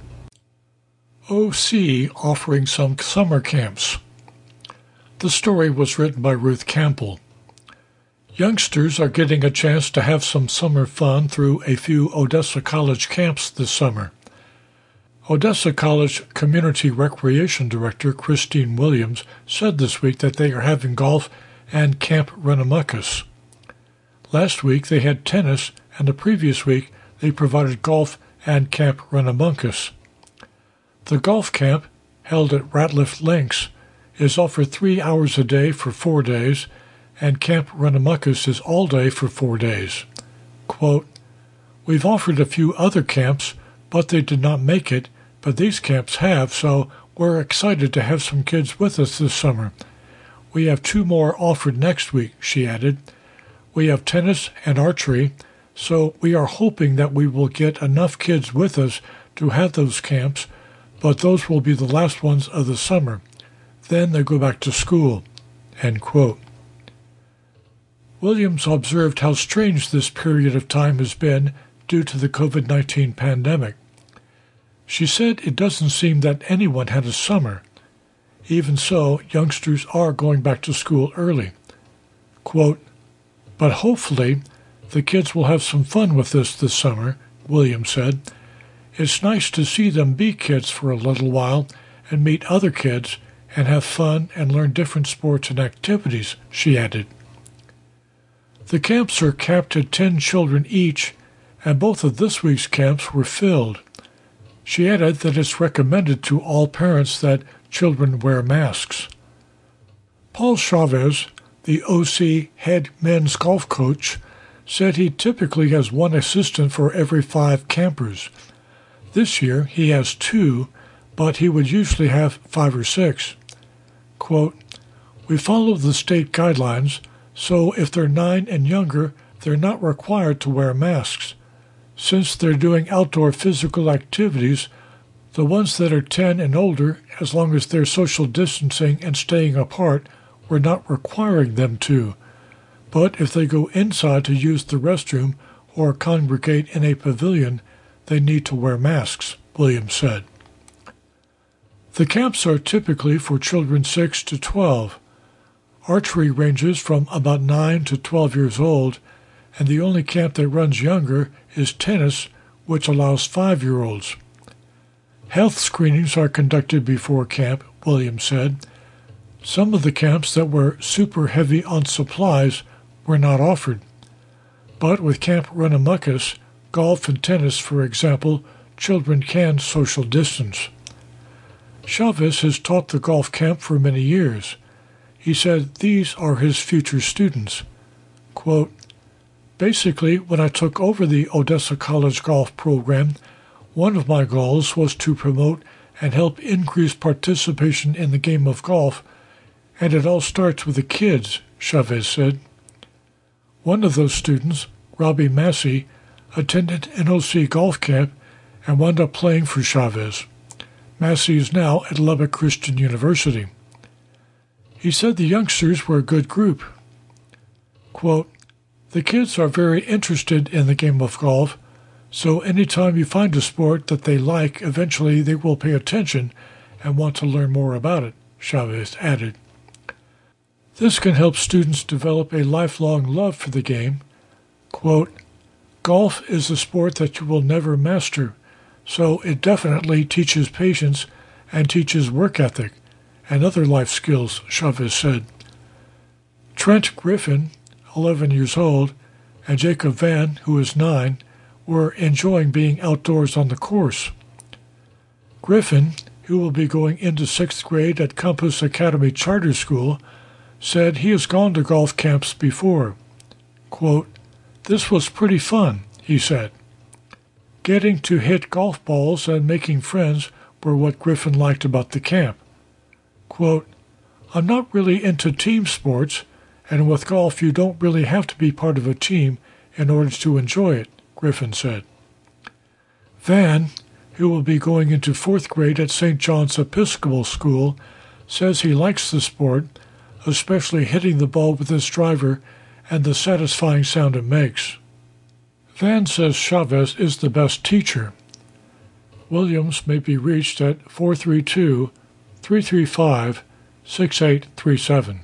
O C offering some summer camps. The story was written by Ruth Campbell. Youngsters are getting a chance to have some summer fun through a few Odessa College camps this summer. Odessa College Community Recreation Director Christine Williams said this week that they are having golf and Camp Runnemachus. Last week they had tennis, and the previous week they provided golf and Camp Runnemachus. The golf camp, held at Ratliff Links, is offered three hours a day for four days, and Camp Runnemachus is all day for four days. Quote, we've offered a few other camps, but they did not make it, but these camps have, so we're excited to have some kids with us this summer. We have two more offered next week, she added. We have tennis and archery, so we are hoping that we will get enough kids with us to have those camps, but those will be the last ones of the summer. Then they go back to school, end quote. Williams observed how strange this period of time has been due to the COVID nineteen pandemic. She said it doesn't seem that anyone had a summer. Even so, youngsters are going back to school early. Quote, but hopefully the kids will have some fun with this this summer, Williams said. It's nice to see them be kids for a little while and meet other kids and have fun and learn different sports and activities, she added. The camps are capped at ten children each, and both of this week's camps were filled. She added that it's recommended to all parents that children wear masks. Paul Chavez, the O C head men's golf coach, said he typically has one assistant for every five campers. This year he has two, but he would usually have five or six. Quote, we follow the state guidelines, so if they're nine and younger, they're not required to wear masks. Since they're doing outdoor physical activities, the ones that are ten and older, as long as they're social distancing and staying apart, we're not requiring them to. But if they go inside to use the restroom or congregate in a pavilion, they need to wear masks, Williams said. The camps are typically for children six to twelve. Archery ranges from about nine to twelve years old, and the only camp that runs younger is tennis, which allows five-year-olds. Health screenings are conducted before camp, Williams said. Some of the camps that were super heavy on supplies were not offered. But with Camp Runnemachus, golf and tennis, for example, children can social distance. Chavez has taught the golf camp for many years. He said these are his future students. Quote, basically, when I took over the Odessa College golf program, one of my goals was to promote and help increase participation in the game of golf, and it all starts with the kids, Chavez said. One of those students, Robbie Massey, attended an O C golf camp and wound up playing for Chavez. Massey is now at Lubbock Christian University. He said the youngsters were a good group. Quote, "The kids are very interested in the game of golf, so anytime you find a sport that they like, eventually they will pay attention and want to learn more about it," Chavez added. This can help students develop a lifelong love for the game. Quote, "Golf is a sport that you will never master, so it definitely teaches patience and teaches work ethic and other life skills," Chavez said. Trent Griffin, eleven years old, and Jacob Van, who is nine, were enjoying being outdoors on the course. Griffin, who will be going into sixth grade at Compass Academy Charter School, said he has gone to golf camps before. Quote, "This was pretty fun," he said. Getting to hit golf balls and making friends were what Griffin liked about the camp. Quote, "I'm not really into team sports, and with golf you don't really have to be part of a team in order to enjoy it," Griffin said. Van, who will be going into fourth grade at Saint John's Episcopal School, says he likes the sport, especially hitting the ball with his driver and the satisfying sound it makes. Van says Chavez is the best teacher. Williams may be reached at four three two, three three five, six eight three seven.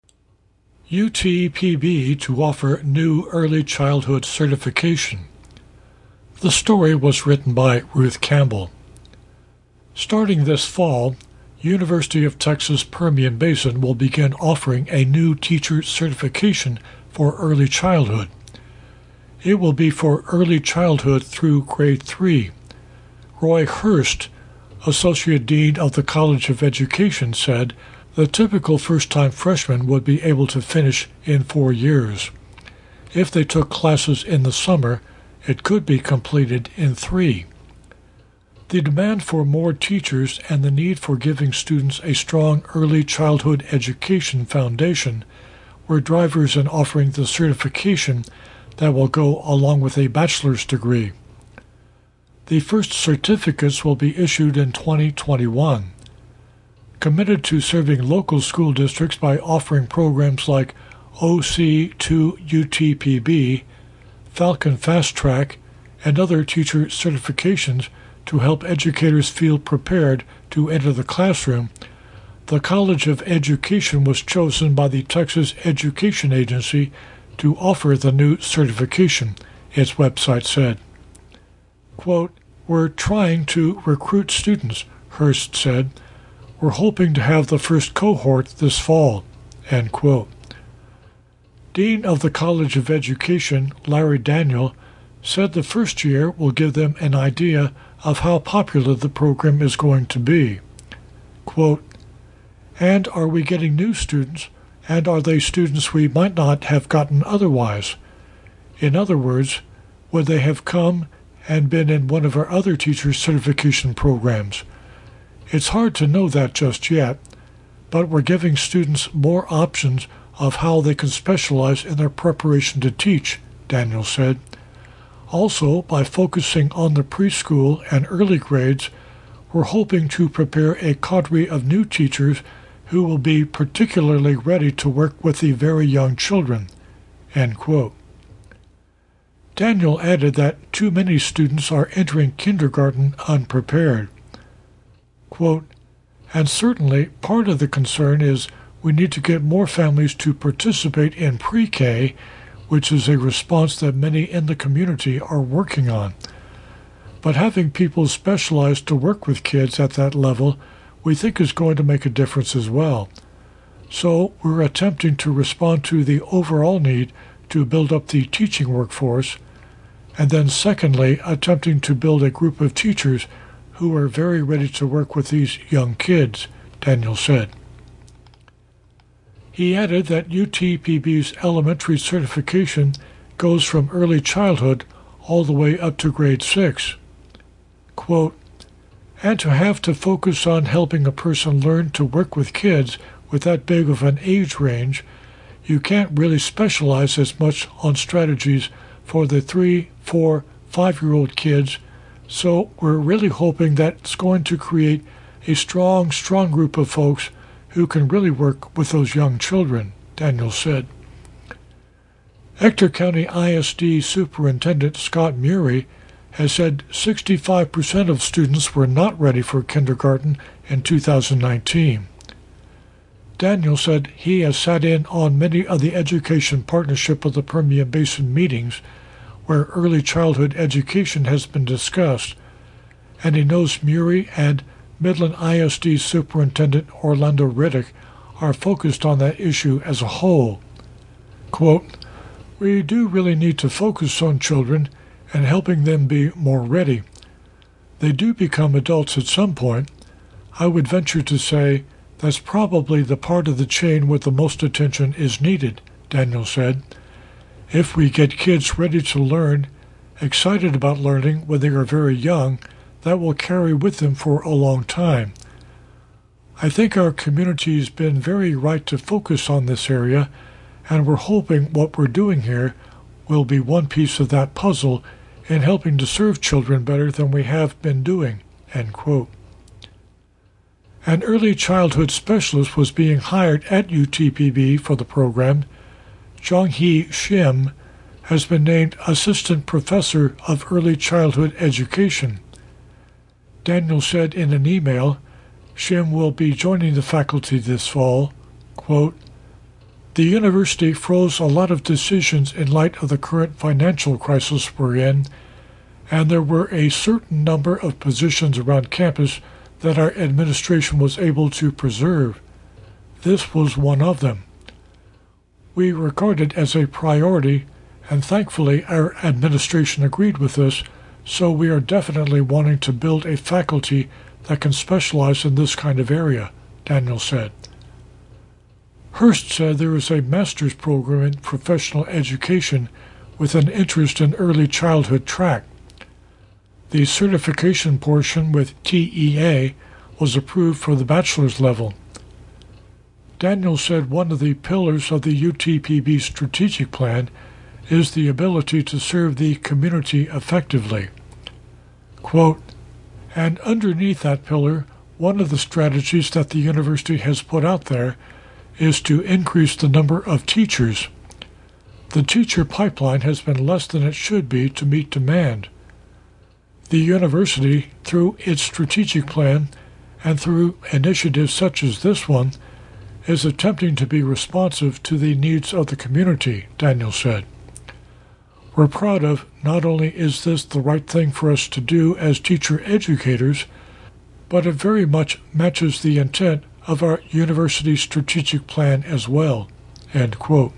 U T P B to offer new early childhood certification. The story was written by Ruth Campbell. Starting this fall, University of Texas Permian Basin will begin offering a new teacher certification for early childhood. It will be for early childhood through grade three. Roy Hurst, Associate Dean of the College of Education, said the typical first-time freshman would be able to finish in four years. If they took classes in the summer, it could be completed in three. The demand for more teachers and the need for giving students a strong early childhood education foundation were drivers in offering the certification that will go along with a bachelor's degree. The first certificates will be issued in twenty twenty-one. Committed to serving local school districts by offering programs like O C to U T P B, Falcon Fast Track, and other teacher certifications to help educators feel prepared to enter the classroom, the College of Education was chosen by the Texas Education Agency to offer the new certification, its website said. Quote, "We're trying to recruit students," Hurst said. "We're hoping to have the first cohort this fall," end quote. Dean of the College of Education, Larry Daniel, said the first year will give them an idea of how popular the program is going to be. Quote, "And are we getting new students, and are they students we might not have gotten otherwise? In other words, would they have come and been in one of our other teacher certification programs? It's hard to know that just yet, but we're giving students more options of how they can specialize in their preparation to teach," Daniel said. Also, by focusing on the preschool and early grades, we're hoping to prepare a cadre of new teachers who will be particularly ready to work with the very young children, end quote. Daniel added that too many students are entering kindergarten unprepared. Quote, "And certainly part of the concern is we need to get more families to participate in pre-K, which is a response that many in the community are working on. But having people specialized to work with kids at that level we think is going to make a difference as well. So we're attempting to respond to the overall need to build up the teaching workforce, and then secondly, attempting to build a group of teachers who are very ready to work with these young kids," Daniel said. He added that U T P B's elementary certification goes from early childhood all the way up to grade six. Quote, "And to have to focus on helping a person learn to work with kids with that big of an age range, you can't really specialize as much on strategies for the three, four, five-year-old kids, so we're really hoping that's going to create a strong, strong group of folks who can really work with those young children, Daniels said. Ector County I S D Superintendent Scott Murray has said sixty-five percent of students were not ready for kindergarten in two thousand nineteen. Daniels said he has sat in on many of the Education Partnership of the Permian Basin meetings where early childhood education has been discussed, and he knows Murray and Midland I S D Superintendent Orlando Riddick are focused on that issue as a whole. Quote, "We do really need to focus on children and helping them be more ready. They do become adults at some point. I would venture to say that's probably the part of the chain where the most attention is needed," Daniel said. "If we get kids ready to learn, excited about learning when they are very young, that will carry with them for a long time. I think our community has been very right to focus on this area, and we're hoping what we're doing here will be one piece of that puzzle in helping to serve children better than we have been doing." End quote. An early childhood specialist was being hired at U T P B for the program. Jong-hee Shim has been named Assistant Professor of Early Childhood Education. Daniel said in an email, Shim will be joining the faculty this fall. Quote, "The university froze a lot of decisions in light of the current financial crisis we're in, and there were a certain number of positions around campus that our administration was able to preserve. This was one of them. We regard it as a priority, and thankfully our administration agreed with us, so we are definitely wanting to build a faculty that can specialize in this kind of area," Daniel said. Hearst said there is a master's program in professional education with an interest in early childhood track. The certification portion with T E A was approved for the bachelor's level. Daniel said one of the pillars of the U T P B strategic plan is the ability to serve the community effectively. Quote, "And underneath that pillar, one of the strategies that the university has put out there is to increase the number of teachers. The teacher pipeline has been less than it should be to meet demand. The university, through its strategic plan and through initiatives such as this one, is attempting to be responsive to the needs of the community," Daniel said. "We're proud of not only is this the right thing for us to do as teacher educators, but it very much matches the intent of our university strategic plan as well." End quote.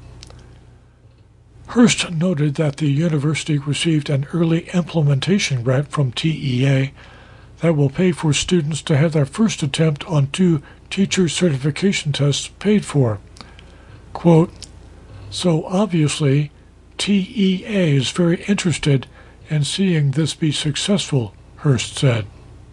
Hearst noted that the university received an early implementation grant from T E A that will pay for students to have their first attempt on two teacher certification tests paid for. Quote, "So obviously, T E A is very interested in seeing this be successful," Hearst said.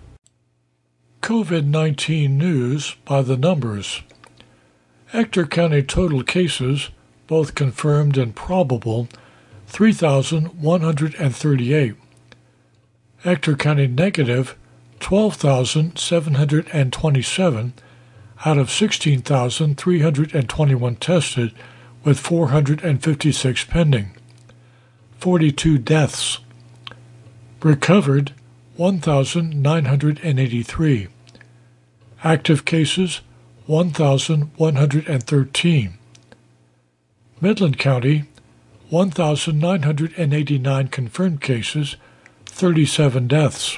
COVID nineteen news by the numbers. Ector County total cases, both confirmed and probable, three thousand one hundred thirty-eight. Ector County negative, twelve thousand seven hundred twenty-seven out of sixteen thousand three hundred twenty-one tested, with four hundred fifty-six pending. forty-two deaths. Recovered, one thousand nine hundred eighty-three. Active cases, one thousand one hundred thirteen. Midland County, one thousand nine hundred eighty-nine confirmed cases, thirty-seven deaths.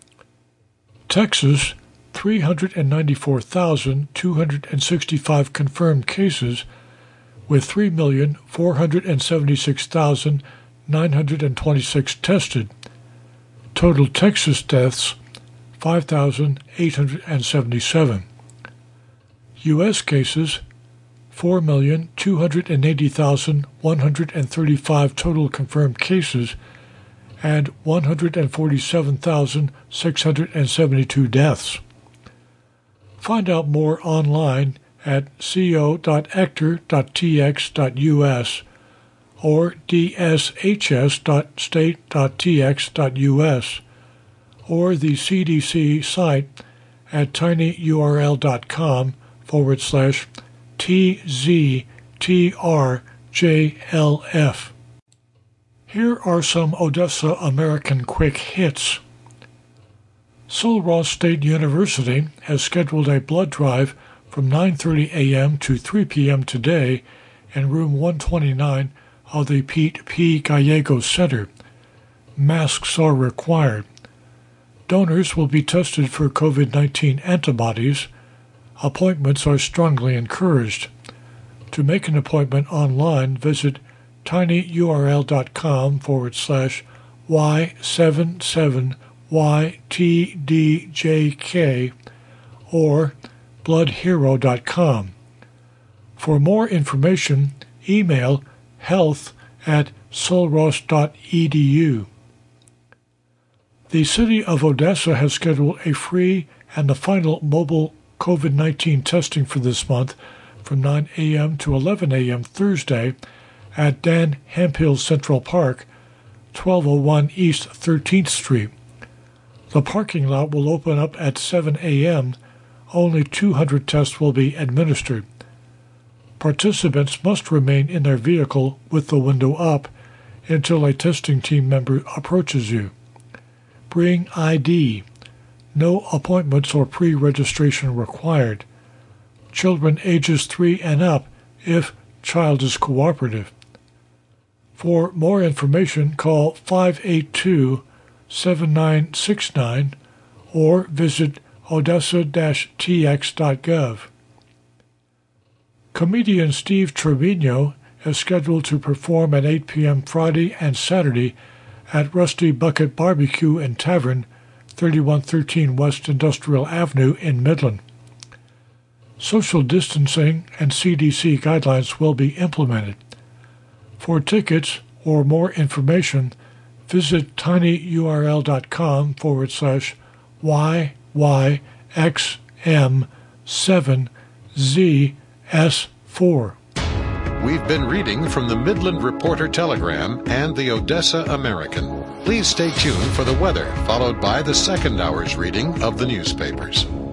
Texas, three hundred ninety-four thousand two hundred sixty-five confirmed cases, with three million four hundred seventy-six thousand nine hundred twenty-six tested. Total Texas deaths, five thousand eight hundred seventy-seven. U S cases, four million two hundred eighty thousand one hundred thirty-five total confirmed cases, and one hundred forty-seven thousand six hundred seventy-two deaths. Find out more online at co dot ector dot t x dot u s or d s h s dot state dot t x dot u s or the C D C site at tinyurl.com forward slash tztrjlf. Here are some Odessa American quick hits. Sul Ross State University has scheduled a blood drive from nine thirty a.m. to three p.m. today in room one twenty-nine of the Pete P. Gallegos Center. Masks are required. Donors will be tested for COVID nineteen antibodies. Appointments are strongly encouraged. To make an appointment online, visit tinyurl.com forward slash Y77YTDJK or bloodhero dot com. For more information, email health at sulross dot e d u. The city of Odessa has scheduled a free and the final mobile COVID nineteen testing for this month from nine a.m. to eleven a.m. Thursday at Dan Hemphill Central Park, twelve oh one East thirteenth Street. The parking lot will open up at seven a.m. Only two hundred tests will be administered. Participants must remain in their vehicle with the window up until a testing team member approaches you. Bring I D. No appointments or pre-registration required. Children ages three and up if child is cooperative. For more information, call five eight two, seven nine six nine or visit odessa dash t x dot gov. Comedian Steve Trevino is scheduled to perform at eight p.m. Friday and Saturday at Rusty Bucket Barbecue and Tavern, thirty-one thirteen West Industrial Avenue in Midland. Social distancing and C D C guidelines will be implemented. For tickets or more information, visit tinyurl.com forward slash YYXM7ZS4. We've been reading from the Midland Reporter Telegram and the Odessa American. Please stay tuned for the weather, followed by the second hour's reading of the newspapers.